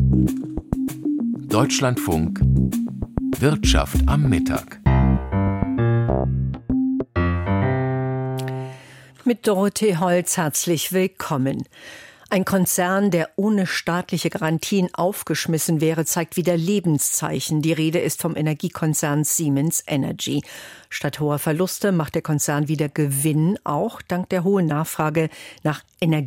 Deutschlandfunk Wirtschaft am Mittag. Mit Dorothee Holz herzlich willkommen. Ein Konzern, der ohne staatliche Garantien aufgeschmissen wäre, zeigt wieder Lebenszeichen. Die Rede ist vom Energiekonzern Siemens Energy. Statt hoher Verluste macht der Konzern wieder Gewinn, auch dank der hohen Nachfrage nach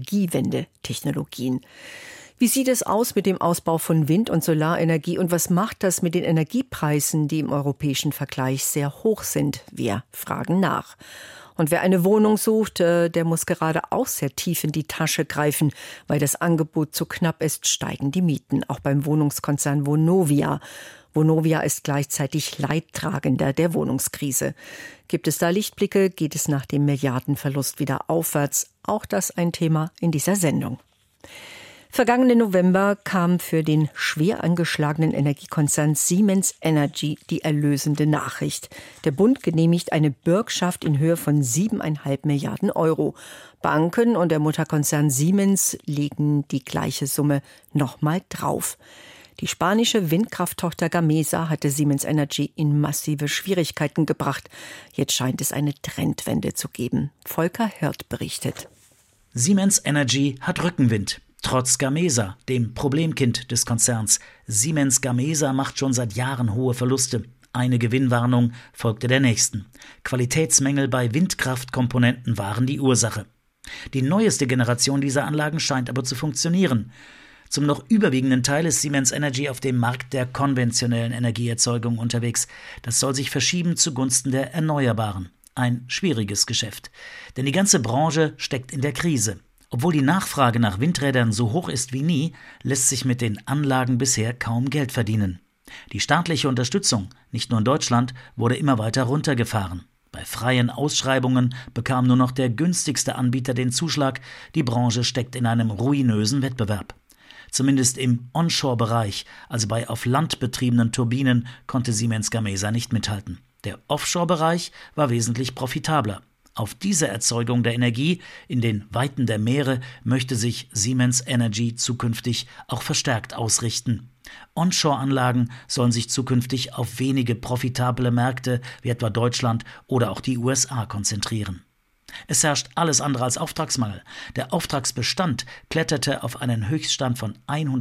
Energiewende-Technologien. Wie sieht es aus mit dem Ausbau von Wind- und Solarenergie und was macht das mit den Energiepreisen, die im europäischen Vergleich sehr hoch sind? Wir fragen nach. Und wer eine Wohnung sucht, der muss gerade auch sehr tief in die Tasche greifen. Weil das Angebot zu knapp ist, steigen die Mieten. Auch beim Wohnungskonzern Vonovia. Vonovia ist gleichzeitig Leidtragender der Wohnungskrise. Gibt es da Lichtblicke? Geht es nach dem Milliardenverlust wieder aufwärts? Auch das ein Thema in dieser Sendung. Vergangenen November kam für den schwer angeschlagenen Energiekonzern Siemens Energy die erlösende Nachricht. Der Bund genehmigt eine Bürgschaft in Höhe von 7,5 Milliarden Euro. Banken und der Mutterkonzern Siemens legen die gleiche Summe nochmal drauf. Die spanische Windkrafttochter Gamesa hatte Siemens Energy in massive Schwierigkeiten gebracht. Jetzt scheint es eine Trendwende zu geben. Volker Hirt berichtet. Siemens Energy hat Rückenwind. Trotz Gamesa, dem Problemkind des Konzerns. Siemens Gamesa macht schon seit Jahren hohe Verluste. Eine Gewinnwarnung folgte der nächsten. Qualitätsmängel bei Windkraftkomponenten waren die Ursache. Die neueste Generation dieser Anlagen scheint aber zu funktionieren. Zum noch überwiegenden Teil ist Siemens Energy auf dem Markt der konventionellen Energieerzeugung unterwegs. Das soll sich verschieben zugunsten der Erneuerbaren. Ein schwieriges Geschäft. Denn die ganze Branche steckt in der Krise. Obwohl die Nachfrage nach Windrädern so hoch ist wie nie, lässt sich mit den Anlagen bisher kaum Geld verdienen. Die staatliche Unterstützung, nicht nur in Deutschland, wurde immer weiter runtergefahren. Bei freien Ausschreibungen bekam nur noch der günstigste Anbieter den Zuschlag. Die Branche steckt in einem ruinösen Wettbewerb. Zumindest im Onshore-Bereich, also bei auf Land betriebenen Turbinen, konnte Siemens Gamesa nicht mithalten. Der Offshore-Bereich war wesentlich profitabler. Auf diese Erzeugung der Energie in den Weiten der Meere möchte sich Siemens Energy zukünftig auch verstärkt ausrichten. Onshore-Anlagen sollen sich zukünftig auf wenige profitable Märkte wie etwa Deutschland oder auch die USA konzentrieren. Es herrscht alles andere als Auftragsmangel. Der Auftragsbestand kletterte auf einen Höchststand von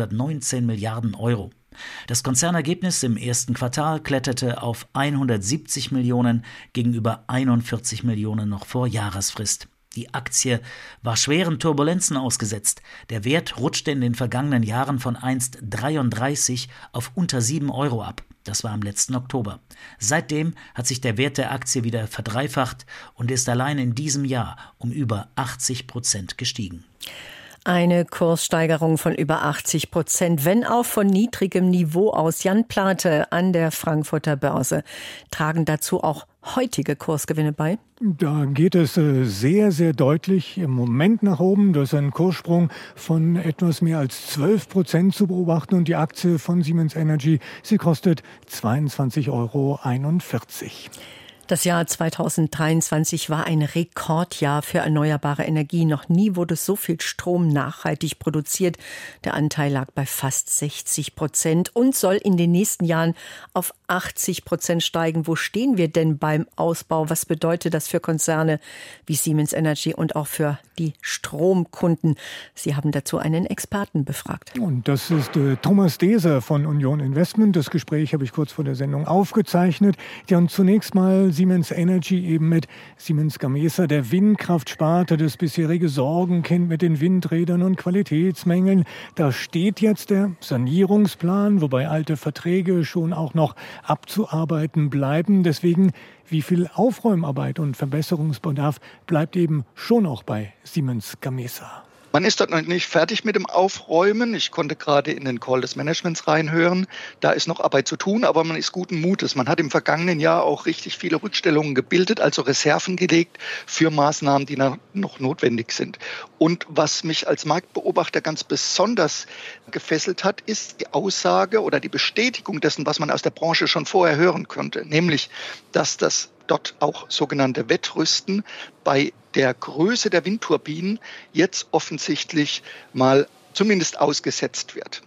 119 Milliarden Euro. Das Konzernergebnis im ersten Quartal kletterte auf 170 Millionen gegenüber 41 Millionen noch vor Jahresfrist. Die Aktie war schweren Turbulenzen ausgesetzt. Der Wert rutschte in den vergangenen Jahren von einst 33 auf unter 7 Euro ab. Das war am letzten Oktober. Seitdem hat sich der Wert der Aktie wieder verdreifacht und ist allein in diesem Jahr um über 80% gestiegen. Eine Kurssteigerung von über 80%, wenn auch von niedrigem Niveau aus. Jan Plate an der Frankfurter Börse. Tragen dazu auch heutige Kursgewinne bei? Da geht es sehr, sehr deutlich im Moment nach oben. Da ist ein Kurssprung von etwas mehr als 12% zu beobachten. Und die Aktie von Siemens Energy, sie kostet 22,41 Euro. Das Jahr 2023 war ein Rekordjahr für erneuerbare Energie. Noch nie wurde so viel Strom nachhaltig produziert. Der Anteil lag bei fast 60% und soll in den nächsten Jahren auf 80% steigen. Wo stehen wir denn beim Ausbau? Was bedeutet das für Konzerne wie Siemens Energy und auch für die Stromkunden? Sie haben dazu einen Experten befragt. Und das ist Thomas Deser von Union Investment. Das Gespräch habe ich kurz vor der Sendung aufgezeichnet. Ja, und zunächst mal Siemens Energy eben mit Siemens Gamesa, der Windkraftsparte, das bisherige Sorgenkind mit den Windrädern und Qualitätsmängeln. Da steht jetzt der Sanierungsplan, wobei alte Verträge schon auch noch abzuarbeiten bleiben. Deswegen, wie viel Aufräumarbeit und Verbesserungsbedarf bleibt eben schon auch bei Siemens Gamesa? Man ist dort noch nicht fertig mit dem Aufräumen. Ich konnte gerade in den Call des Managements reinhören. Da ist noch Arbeit zu tun, aber man ist guten Mutes. Man hat im vergangenen Jahr auch richtig viele Rückstellungen gebildet, also Reserven gelegt für Maßnahmen, die noch notwendig sind. Und was mich als Marktbeobachter ganz besonders gefesselt hat, ist die Aussage oder die Bestätigung dessen, was man aus der Branche schon vorher hören konnte, nämlich, dass das dort auch sogenannte Wettrüsten bei der Größe der Windturbinen jetzt offensichtlich mal zumindest ausgesetzt wird.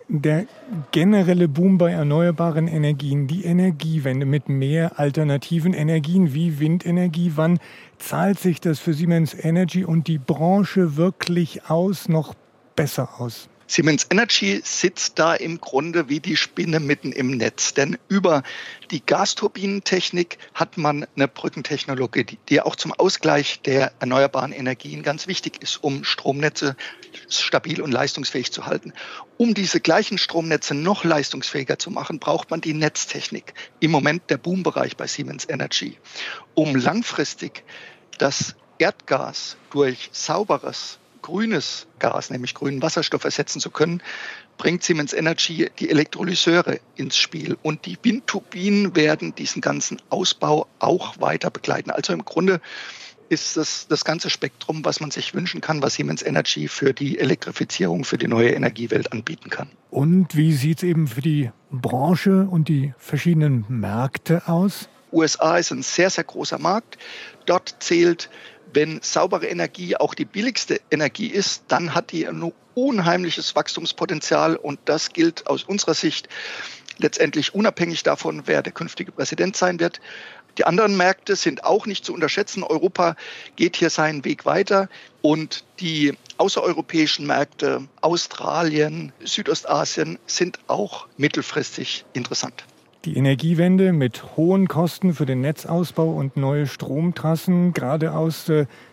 Der generelle Boom bei erneuerbaren Energien, die Energiewende mit mehr alternativen Energien wie Windenergie, wann zahlt sich das für Siemens Energy und die Branche wirklich noch besser aus? Siemens Energy sitzt da im Grunde wie die Spinne mitten im Netz. Denn über die Gasturbinentechnik hat man eine Brückentechnologie, die auch zum Ausgleich der erneuerbaren Energien ganz wichtig ist, um Stromnetze stabil und leistungsfähig zu halten. Um diese gleichen Stromnetze noch leistungsfähiger zu machen, braucht man die Netztechnik. Im Moment der Boombereich bei Siemens Energy. Um langfristig das Erdgas durch sauberes grünes Gas, nämlich grünen Wasserstoff, ersetzen zu können, bringt Siemens Energy die Elektrolyseure ins Spiel. Und die Windturbinen werden diesen ganzen Ausbau auch weiter begleiten. Also im Grunde ist das ganze Spektrum, was man sich wünschen kann, was Siemens Energy für die Elektrifizierung, für die neue Energiewelt anbieten kann. Und wie sieht es eben für die Branche und die verschiedenen Märkte aus? USA ist ein sehr, sehr großer Markt. Dort zählt, wenn saubere Energie auch die billigste Energie ist, dann hat die ein unheimliches Wachstumspotenzial. Und das gilt aus unserer Sicht letztendlich unabhängig davon, wer der künftige Präsident sein wird. Die anderen Märkte sind auch nicht zu unterschätzen. Europa geht hier seinen Weg weiter. Und die außereuropäischen Märkte, Australien, Südostasien, sind auch mittelfristig interessant. Die Energiewende mit hohen Kosten für den Netzausbau und neue Stromtrassen, gerade aus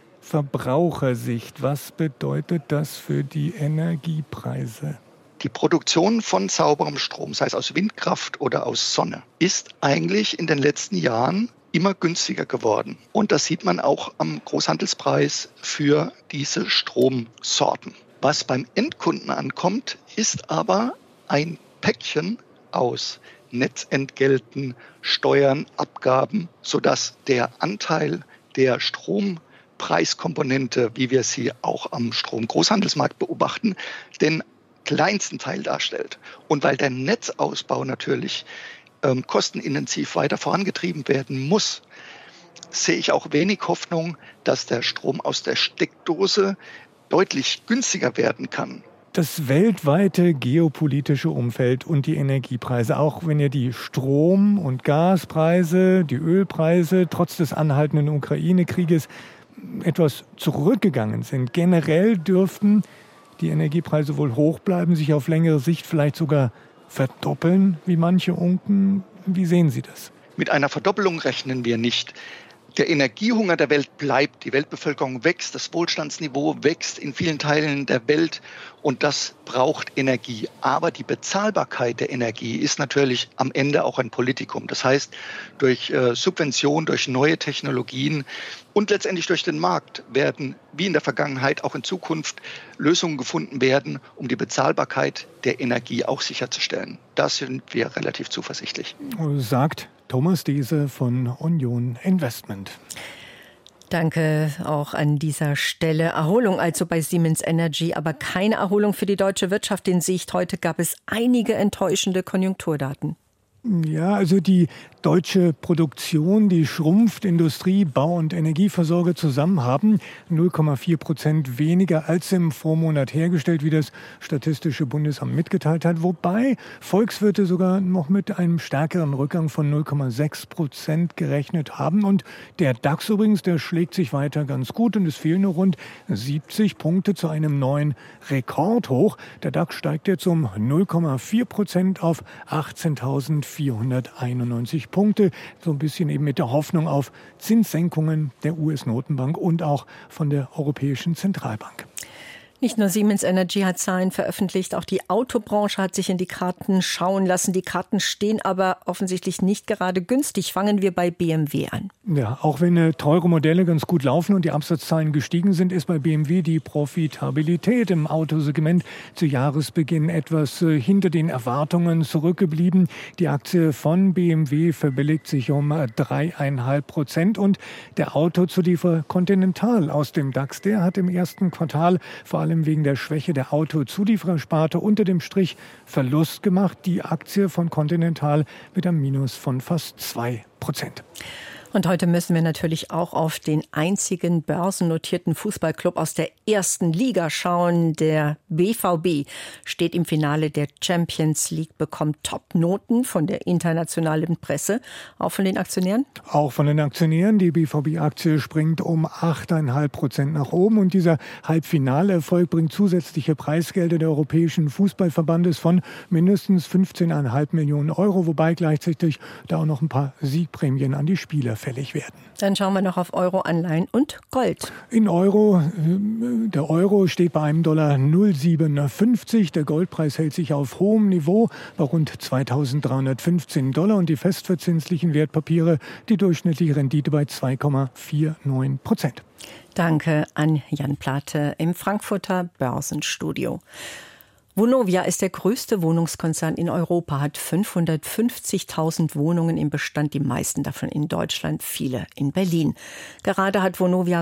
Verbrauchersicht. Was bedeutet das für die Energiepreise? Die Produktion von sauberem Strom, sei es aus Windkraft oder aus Sonne, ist eigentlich in den letzten Jahren immer günstiger geworden. Und das sieht man auch am Großhandelspreis für diese Stromsorten. Was beim Endkunden ankommt, ist aber ein Päckchen aus Netzentgelten, Steuern, Abgaben, sodass der Anteil der Strompreiskomponente, wie wir sie auch am Stromgroßhandelsmarkt beobachten, den kleinsten Teil darstellt. Und weil der Netzausbau natürlich kostenintensiv weiter vorangetrieben werden muss, sehe ich auch wenig Hoffnung, dass der Strom aus der Steckdose deutlich günstiger werden kann. Das weltweite geopolitische Umfeld und die Energiepreise, auch wenn ja die Strom- und Gaspreise, die Ölpreise trotz des anhaltenden Ukraine-Krieges etwas zurückgegangen sind. Generell dürften die Energiepreise wohl hoch bleiben, sich auf längere Sicht vielleicht sogar verdoppeln, wie manche unken. Wie sehen Sie das? Mit einer Verdoppelung rechnen wir nicht. Der Energiehunger der Welt bleibt, die Weltbevölkerung wächst, das Wohlstandsniveau wächst in vielen Teilen der Welt und das braucht Energie. Aber die Bezahlbarkeit der Energie ist natürlich am Ende auch ein Politikum. Das heißt, durch Subvention, durch neue Technologien und letztendlich durch den Markt werden, wie in der Vergangenheit, auch in Zukunft Lösungen gefunden werden, um die Bezahlbarkeit der Energie auch sicherzustellen. Da sind wir relativ zuversichtlich. Sagt Thomas Dehse von Union Investment. Danke auch an dieser Stelle. Erholung also bei Siemens Energy, aber keine Erholung für die deutsche Wirtschaft in Sicht. Heute gab es einige enttäuschende Konjunkturdaten. Ja, also die deutsche Produktion, die schrumpft, Industrie, Bau- und Energieversorger zusammen haben 0,4% weniger als im Vormonat hergestellt, wie das Statistische Bundesamt mitgeteilt hat. Wobei Volkswirte sogar noch mit einem stärkeren Rückgang von 0,6% gerechnet haben. Und der DAX übrigens, der schlägt sich weiter ganz gut und es fehlen nur rund 70 Punkte zu einem neuen Rekordhoch. Der DAX steigt jetzt um 0,4% auf 18.491 Punkte, so ein bisschen eben mit der Hoffnung auf Zinssenkungen der US-Notenbank und auch von der Europäischen Zentralbank. Nicht nur Siemens Energy hat Zahlen veröffentlicht, auch die Autobranche hat sich in die Karten schauen lassen. Die Karten stehen aber offensichtlich nicht gerade günstig. Fangen wir bei BMW an. Ja, auch wenn teure Modelle ganz gut laufen und die Absatzzahlen gestiegen sind, ist bei BMW die Profitabilität im Autosegment zu Jahresbeginn etwas hinter den Erwartungen zurückgeblieben. Die Aktie von BMW verbilligt sich um 3,5% und der Autozulieferer Continental aus dem DAX, der hat im ersten Quartal vor allem wegen der Schwäche der Autozulieferersparte unter dem Strich Verlust gemacht. Die Aktie von Continental mit einem Minus von fast 2%. Und heute müssen wir natürlich auch auf den einzigen börsennotierten Fußballclub aus der ersten Liga schauen. Der BVB steht im Finale der Champions League, bekommt Top-Noten von der internationalen Presse, auch von den Aktionären? Auch von den Aktionären. Die BVB-Aktie springt um 8,5% nach oben. Und dieser Halbfinalerfolg bringt zusätzliche Preisgelder der Europäischen Fußballverbandes von mindestens 15,5 Millionen Euro, wobei gleichzeitig da auch noch ein paar Siegprämien an die Spieler fällig werden. Dann schauen wir noch auf Euro, Anleihen und Gold. In Euro, der Euro steht bei einem Dollar 0,57. Der Goldpreis hält sich auf hohem Niveau bei rund 2.315 $. Und die festverzinslichen Wertpapiere, die durchschnittliche Rendite bei 2,49%. Danke an Jan Plate im Frankfurter Börsenstudio. Vonovia ist der größte Wohnungskonzern in Europa, hat 550.000 Wohnungen im Bestand, die meisten davon in Deutschland, viele in Berlin. Gerade hat Vonovia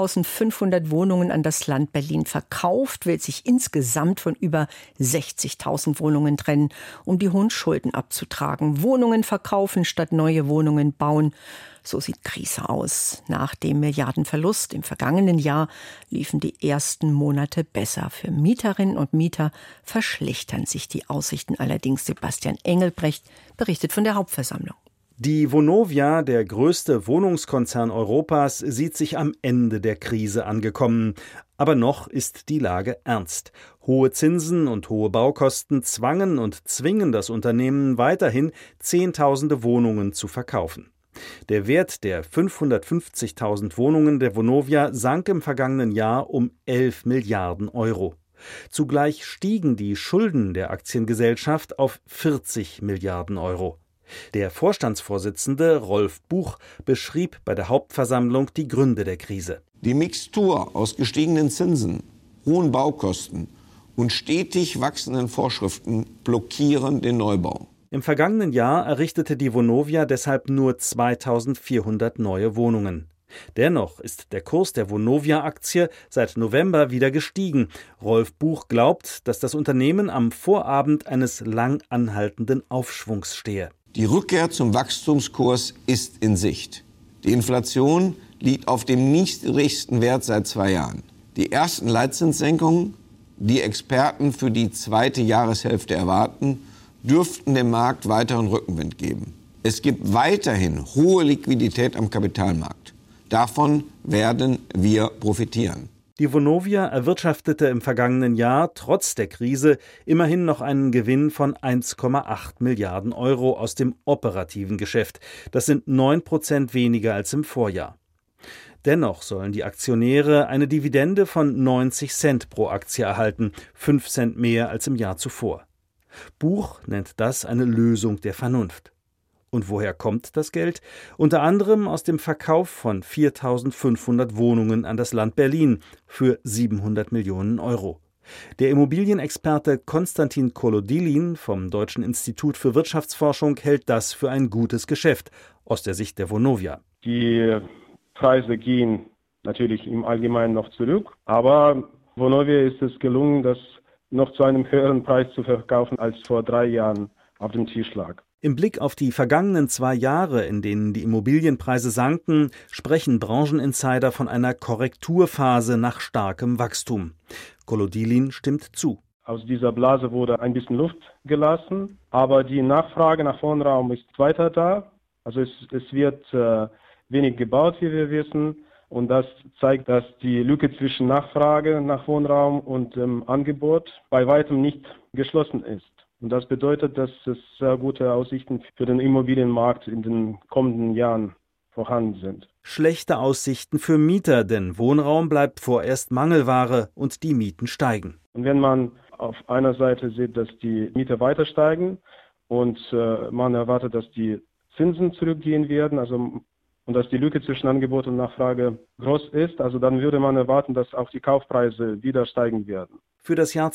4.500 Wohnungen an das Land Berlin verkauft, will sich insgesamt von über 60.000 Wohnungen trennen, um die hohen Schulden abzutragen. Wohnungen verkaufen statt neue Wohnungen bauen. So sieht Krise aus. Nach dem Milliardenverlust im vergangenen Jahr liefen die ersten Monate besser. Für Mieterinnen und Mieter verschlechtern sich die Aussichten allerdings. Sebastian Engelbrecht berichtet von der Hauptversammlung. Die Vonovia, der größte Wohnungskonzern Europas, sieht sich am Ende der Krise angekommen. Aber noch ist die Lage ernst. Hohe Zinsen und hohe Baukosten zwangen und zwingen das Unternehmen weiterhin, Zehntausende Wohnungen zu verkaufen. Der Wert der 550.000 Wohnungen der Vonovia sank im vergangenen Jahr um 11 Milliarden Euro. Zugleich stiegen die Schulden der Aktiengesellschaft auf 40 Milliarden Euro. Der Vorstandsvorsitzende Rolf Buch beschrieb bei der Hauptversammlung die Gründe der Krise. Die Mixtur aus gestiegenen Zinsen, hohen Baukosten und stetig wachsenden Vorschriften blockieren den Neubau. Im vergangenen Jahr errichtete die Vonovia deshalb nur 2.400 neue Wohnungen. Dennoch ist der Kurs der Vonovia-Aktie seit November wieder gestiegen. Rolf Buch glaubt, dass das Unternehmen am Vorabend eines lang anhaltenden Aufschwungs stehe. Die Rückkehr zum Wachstumskurs ist in Sicht. Die Inflation liegt auf dem niedrigsten Wert seit 2 Jahren. Die ersten Leitzinssenkungen, die Experten für die zweite Jahreshälfte erwarten, dürften dem Markt weiteren Rückenwind geben. Es gibt weiterhin hohe Liquidität am Kapitalmarkt. Davon werden wir profitieren. Die Vonovia erwirtschaftete im vergangenen Jahr trotz der Krise immerhin noch einen Gewinn von 1,8 Milliarden Euro aus dem operativen Geschäft. Das sind 9% weniger als im Vorjahr. Dennoch sollen die Aktionäre eine Dividende von 90 Cent pro Aktie erhalten, 5 Cent mehr als im Jahr zuvor. Buch nennt das eine Lösung der Vernunft. Und woher kommt das Geld? Unter anderem aus dem Verkauf von 4.500 Wohnungen an das Land Berlin für 700 Millionen Euro. Der Immobilienexperte Konstantin Kolodilin vom Deutschen Institut für Wirtschaftsforschung hält das für ein gutes Geschäft aus der Sicht der Vonovia. Die Preise gehen natürlich im Allgemeinen noch zurück, aber Vonovia ist es gelungen, das noch zu einem höheren Preis zu verkaufen, als vor 3 Jahren auf dem Tisch lag. Im Blick auf die vergangenen 2 Jahre, in denen die Immobilienpreise sanken, sprechen Brancheninsider von einer Korrekturphase nach starkem Wachstum. Kolodilin stimmt zu. Aus dieser Blase wurde ein bisschen Luft gelassen, aber die Nachfrage nach Wohnraum ist weiter da. Also es wird wenig gebaut, wie wir wissen. Und das zeigt, dass die Lücke zwischen Nachfrage nach Wohnraum und Angebot bei weitem nicht geschlossen ist. Und das bedeutet, dass es sehr gute Aussichten für den Immobilienmarkt in den kommenden Jahren vorhanden sind. Schlechte Aussichten für Mieter, denn Wohnraum bleibt vorerst Mangelware und die Mieten steigen. Und wenn man auf einer Seite sieht, dass die Miete weiter steigen und man erwartet, dass die Zinsen zurückgehen werden, und dass die Lücke zwischen Angebot und Nachfrage groß ist, also dann würde man erwarten, dass auch die Kaufpreise wieder steigen werden. Für das Jahr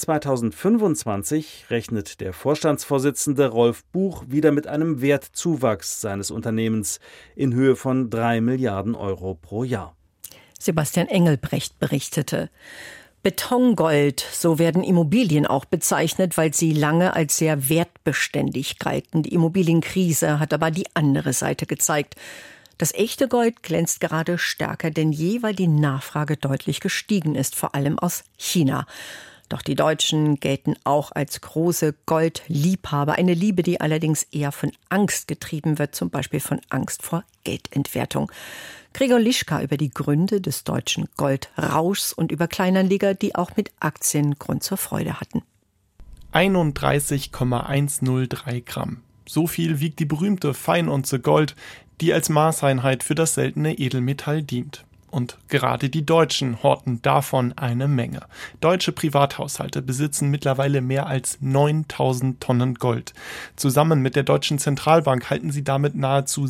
2025 rechnet der Vorstandsvorsitzende Rolf Buch wieder mit einem Wertzuwachs seines Unternehmens in Höhe von 3 Milliarden Euro pro Jahr. Sebastian Engelbrecht berichtete. Betongold, so werden Immobilien auch bezeichnet, weil sie lange als sehr wertbeständig galten. Die Immobilienkrise hat aber die andere Seite gezeigt. Das echte Gold glänzt gerade stärker denn je, weil die Nachfrage deutlich gestiegen ist, vor allem aus China. Doch die Deutschen gelten auch als große Goldliebhaber. Eine Liebe, die allerdings eher von Angst getrieben wird, zum Beispiel von Angst vor Geldentwertung. Gregor Lischka über die Gründe des deutschen Goldrauschs und über Kleinanleger, die auch mit Aktien Grund zur Freude hatten. 31,103 Gramm. So viel wiegt die berühmte Feinunze Gold, die als Maßeinheit für das seltene Edelmetall dient. Und gerade die Deutschen horten davon eine Menge. Deutsche Privathaushalte besitzen mittlerweile mehr als 9.000 Tonnen Gold. Zusammen mit der Deutschen Zentralbank halten sie damit nahezu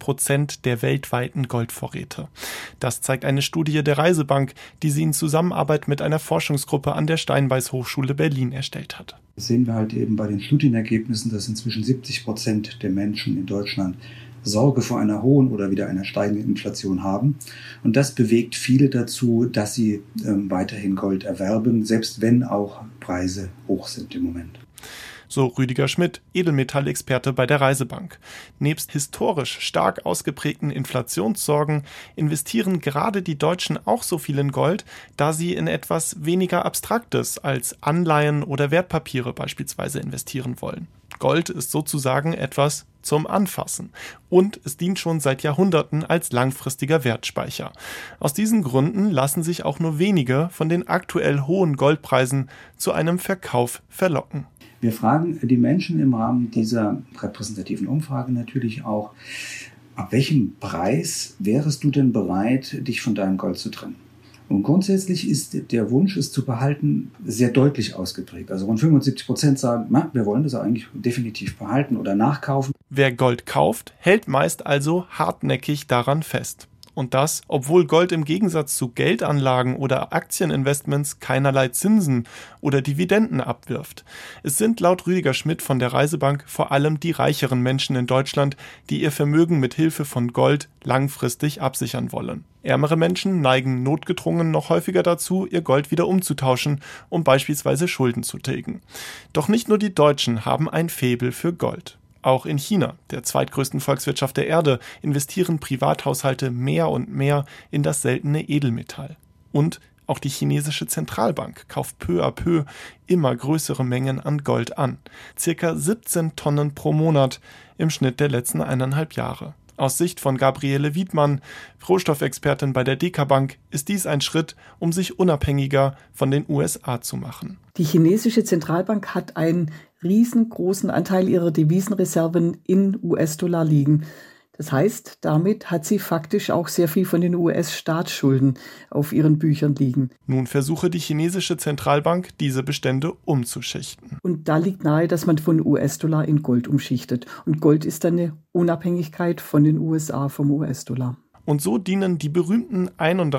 6% der weltweiten Goldvorräte. Das zeigt eine Studie der Reisebank, die sie in Zusammenarbeit mit einer Forschungsgruppe an der Steinbeis Hochschule Berlin erstellt hat. Das sehen wir halt eben bei den Studienergebnissen, dass inzwischen 70% der Menschen in Deutschland Sorge vor einer hohen oder wieder einer steigenden Inflation haben. Und das bewegt viele dazu, dass sie weiterhin Gold erwerben, selbst wenn auch Preise hoch sind im Moment. So Rüdiger Schmidt, Edelmetallexperte bei der Reisebank. Nebst historisch stark ausgeprägten Inflationssorgen investieren gerade die Deutschen auch so viel in Gold, da sie in etwas weniger Abstraktes als Anleihen oder Wertpapiere beispielsweise investieren wollen. Gold ist sozusagen etwas zum Anfassen und es dient schon seit Jahrhunderten als langfristiger Wertspeicher. Aus diesen Gründen lassen sich auch nur wenige von den aktuell hohen Goldpreisen zu einem Verkauf verlocken. Wir fragen die Menschen im Rahmen dieser repräsentativen Umfrage natürlich auch, ab welchem Preis wärest du denn bereit, dich von deinem Gold zu trennen? Und grundsätzlich ist der Wunsch, es zu behalten, sehr deutlich ausgeprägt. Also rund 75% sagen, wir wollen das eigentlich definitiv behalten oder nachkaufen. Wer Gold kauft, hält meist also hartnäckig daran fest. Und das, obwohl Gold im Gegensatz zu Geldanlagen oder Aktieninvestments keinerlei Zinsen oder Dividenden abwirft. Es sind laut Rüdiger Schmidt von der Reisebank vor allem die reicheren Menschen in Deutschland, die ihr Vermögen mit Hilfe von Gold langfristig absichern wollen. Ärmere Menschen neigen notgedrungen noch häufiger dazu, ihr Gold wieder umzutauschen, um beispielsweise Schulden zu tilgen. Doch nicht nur die Deutschen haben ein Faible für Gold. Auch in China, der zweitgrößten Volkswirtschaft der Erde, investieren Privathaushalte mehr und mehr in das seltene Edelmetall. Und auch die chinesische Zentralbank kauft peu à peu immer größere Mengen an Gold an. Circa 17 Tonnen pro Monat im Schnitt der letzten 1,5 Jahre. Aus Sicht von Gabriele Wiedmann, Rohstoffexpertin bei der DK Bank, ist dies ein Schritt, um sich unabhängiger von den USA zu machen. Die chinesische Zentralbank hat einen riesengroßen Anteil ihrer Devisenreserven in US-Dollar liegen. Das heißt, damit hat sie faktisch auch sehr viel von den US-Staatsschulden auf ihren Büchern liegen. Nun versuche die chinesische Zentralbank, diese Bestände umzuschichten. Und da liegt nahe, dass man von US-Dollar in Gold umschichtet. Und Gold ist dann eine Unabhängigkeit von den USA vom US-Dollar. Und so dienen die berühmten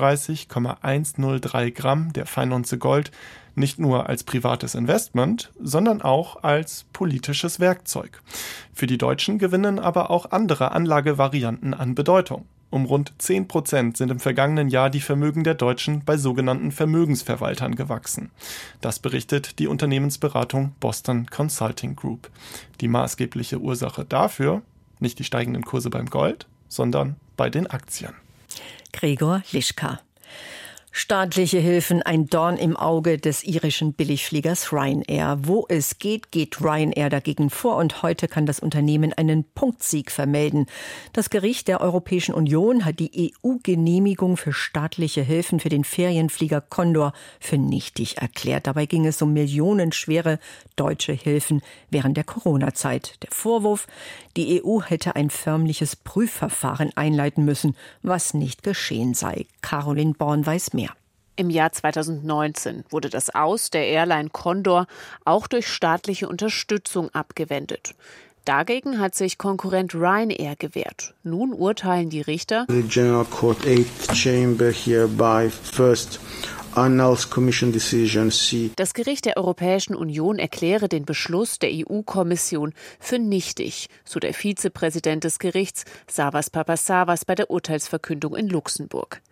31,103 Gramm der Feinunze Gold nicht nur als privates Investment, sondern auch als politisches Werkzeug. Für die Deutschen gewinnen aber auch andere Anlagevarianten an Bedeutung. Um rund 10% sind im vergangenen Jahr die Vermögen der Deutschen bei sogenannten Vermögensverwaltern gewachsen. Das berichtet die Unternehmensberatung Boston Consulting Group. Die maßgebliche Ursache dafür, nicht die steigenden Kurse beim Gold, sondern bei den Aktien. Gregor Lischka. Staatliche Hilfen, ein Dorn im Auge des irischen Billigfliegers Ryanair. Wo es geht, geht Ryanair dagegen vor und heute kann das Unternehmen einen Punktsieg vermelden. Das Gericht der Europäischen Union hat die EU-Genehmigung für staatliche Hilfen für den Ferienflieger Condor für nichtig erklärt. Dabei ging es um millionenschwere deutsche Hilfen während der Corona-Zeit. Der Vorwurf, die EU hätte ein förmliches Prüfverfahren einleiten müssen, was nicht geschehen sei. Caroline Born weiß mehr. Im Jahr 2019 wurde das Aus der Airline Condor auch durch staatliche Unterstützung abgewendet. Dagegen hat sich Konkurrent Ryanair gewehrt. Nun urteilen die Richter. The General Court 8th Chamber hereby first annuls Commission decision C. Das Gericht der Europäischen Union erkläre den Beschluss der EU-Kommission für nichtig, so der Vizepräsident des Gerichts Savas Papasavas bei der Urteilsverkündung in Luxemburg.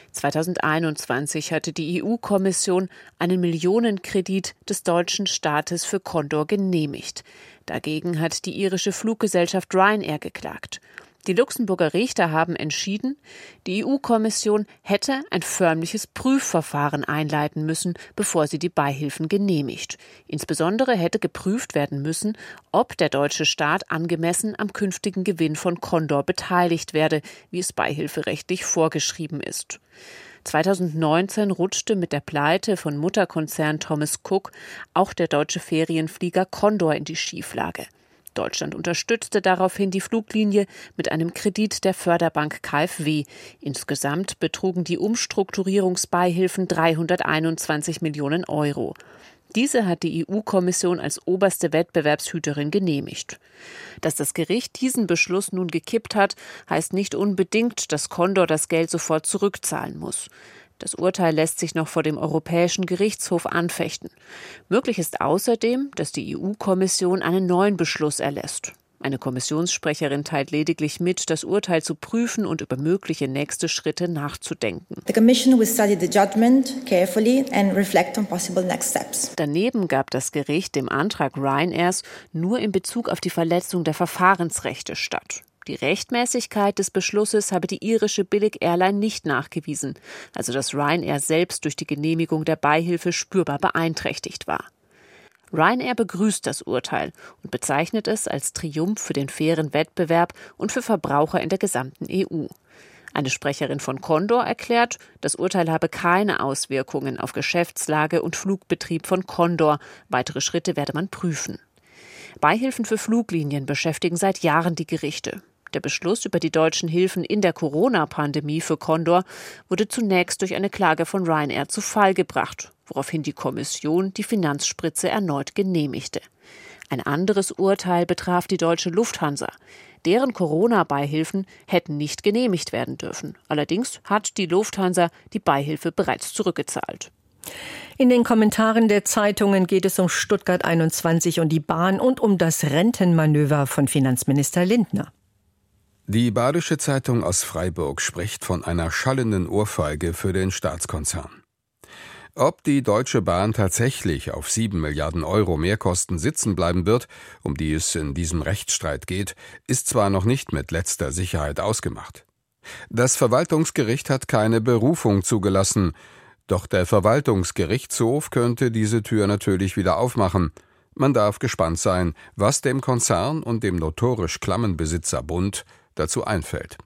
2021 hatte die EU-Kommission einen Millionenkredit des deutschen Staates für Condor genehmigt. Dagegen hat die irische Fluggesellschaft Ryanair geklagt. Die Luxemburger Richter haben entschieden, die EU-Kommission hätte ein förmliches Prüfverfahren einleiten müssen, bevor sie die Beihilfen genehmigt. Insbesondere hätte geprüft werden müssen, ob der deutsche Staat angemessen am künftigen Gewinn von Condor beteiligt werde, wie es beihilferechtlich vorgeschrieben ist. 2019 rutschte mit der Pleite von Mutterkonzern Thomas Cook auch der deutsche Ferienflieger Condor in die Schieflage. Deutschland unterstützte daraufhin die Fluglinie mit einem Kredit der Förderbank KfW. Insgesamt betrugen die Umstrukturierungsbeihilfen 321 Millionen Euro. Diese hat die EU-Kommission als oberste Wettbewerbshüterin genehmigt. Dass das Gericht diesen Beschluss nun gekippt hat, heißt nicht unbedingt, dass Condor das Geld sofort zurückzahlen muss. Das Urteil lässt sich noch vor dem Europäischen Gerichtshof anfechten. Möglich ist außerdem, dass die EU-Kommission einen neuen Beschluss erlässt. Eine Kommissionssprecherin teilt lediglich mit, das Urteil zu prüfen und über mögliche nächste Schritte nachzudenken. The Commission will study the judgment carefully and reflect on possible next steps. Daneben gab das Gericht dem Antrag Ryanairs nur in Bezug auf die Verletzung der Verfahrensrechte statt. Die Rechtmäßigkeit des Beschlusses habe die irische Billig-Airline nicht nachgewiesen, also dass Ryanair selbst durch die Genehmigung der Beihilfe spürbar beeinträchtigt war. Ryanair begrüßt das Urteil und bezeichnet es als Triumph für den fairen Wettbewerb und für Verbraucher in der gesamten EU. Eine Sprecherin von Condor erklärt, das Urteil habe keine Auswirkungen auf Geschäftslage und Flugbetrieb von Condor. Weitere Schritte werde man prüfen. Beihilfen für Fluglinien beschäftigen seit Jahren die Gerichte. Der Beschluss über die deutschen Hilfen in der Corona-Pandemie für Condor wurde zunächst durch eine Klage von Ryanair zu Fall gebracht, woraufhin die Kommission die Finanzspritze erneut genehmigte. Ein anderes Urteil betraf die deutsche Lufthansa. Deren Corona-Beihilfen hätten nicht genehmigt werden dürfen. Allerdings hat die Lufthansa die Beihilfe bereits zurückgezahlt. In den Kommentaren der Zeitungen geht es um Stuttgart 21 und die Bahn und um das Rentenmanöver von Finanzminister Lindner. Die Badische Zeitung aus Freiburg spricht von einer schallenden Ohrfeige für den Staatskonzern. Ob die Deutsche Bahn tatsächlich auf 7 Milliarden Euro Mehrkosten sitzen bleiben wird, um die es in diesem Rechtsstreit geht, ist zwar noch nicht mit letzter Sicherheit ausgemacht. Das Verwaltungsgericht hat keine Berufung zugelassen, doch der Verwaltungsgerichtshof könnte diese Tür natürlich wieder aufmachen. Man darf gespannt sein, was dem Konzern und dem notorisch klammen Besitzer Bund dazu einfällt.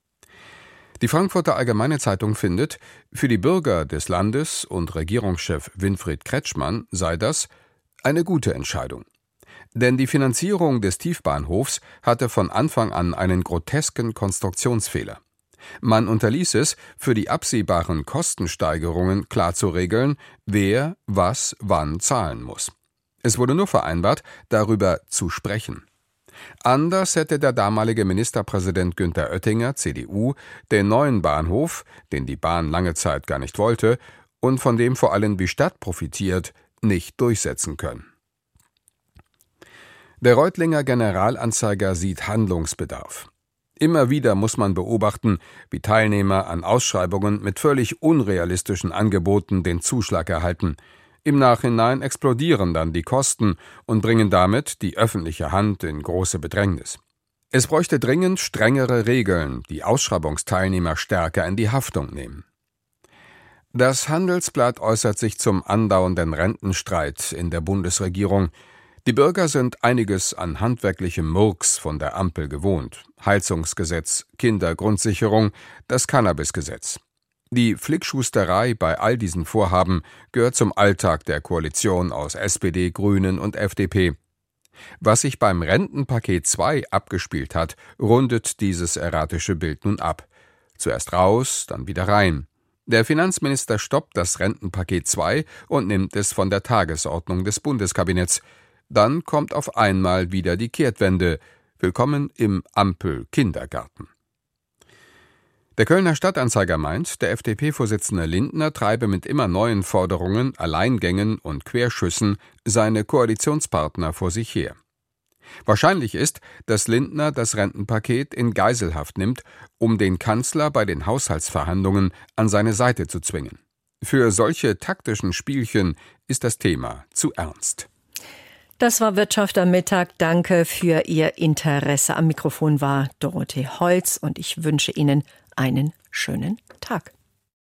Die Frankfurter Allgemeine Zeitung findet, für die Bürger des Landes und Regierungschef Winfried Kretschmann sei das eine gute Entscheidung. Denn die Finanzierung des Tiefbahnhofs hatte von Anfang an einen grotesken Konstruktionsfehler. Man unterließ es, für die absehbaren Kostensteigerungen klar zu regeln, wer was wann zahlen muss. Es wurde nur vereinbart, darüber zu sprechen. Anders hätte der damalige Ministerpräsident Günther Oettinger, CDU, den neuen Bahnhof, den die Bahn lange Zeit gar nicht wollte und von dem vor allem die Stadt profitiert, nicht durchsetzen können. Der Reutlinger Generalanzeiger sieht Handlungsbedarf. Immer wieder muss man beobachten, wie Teilnehmer an Ausschreibungen mit völlig unrealistischen Angeboten den Zuschlag erhalten. Im Nachhinein explodieren dann die Kosten und bringen damit die öffentliche Hand in große Bedrängnis. Es bräuchte dringend strengere Regeln, die Ausschreibungsteilnehmer stärker in die Haftung nehmen. Das Handelsblatt äußert sich zum andauernden Rentenstreit in der Bundesregierung. Die Bürger sind einiges an handwerklichem Murks von der Ampel gewohnt. Heizungsgesetz, Kindergrundsicherung, das Cannabisgesetz. Die Flickschusterei bei all diesen Vorhaben gehört zum Alltag der Koalition aus SPD, Grünen und FDP. Was sich beim Rentenpaket 2 abgespielt hat, rundet dieses erratische Bild nun ab. Zuerst raus, dann wieder rein. Der Finanzminister stoppt das Rentenpaket 2 und nimmt es von der Tagesordnung des Bundeskabinetts. Dann kommt auf einmal wieder die Kehrtwende. Willkommen im Ampel-Kindergarten. Der Kölner Stadtanzeiger meint, der FDP-Vorsitzende Lindner treibe mit immer neuen Forderungen, Alleingängen und Querschüssen seine Koalitionspartner vor sich her. Wahrscheinlich ist, dass Lindner das Rentenpaket in Geiselhaft nimmt, um den Kanzler bei den Haushaltsverhandlungen an seine Seite zu zwingen. Für solche taktischen Spielchen ist das Thema zu ernst. Das war Wirtschaft am Mittag. Danke für Ihr Interesse. Am Mikrofon war Dorothee Holz und ich wünsche Ihnen einen schönen Tag.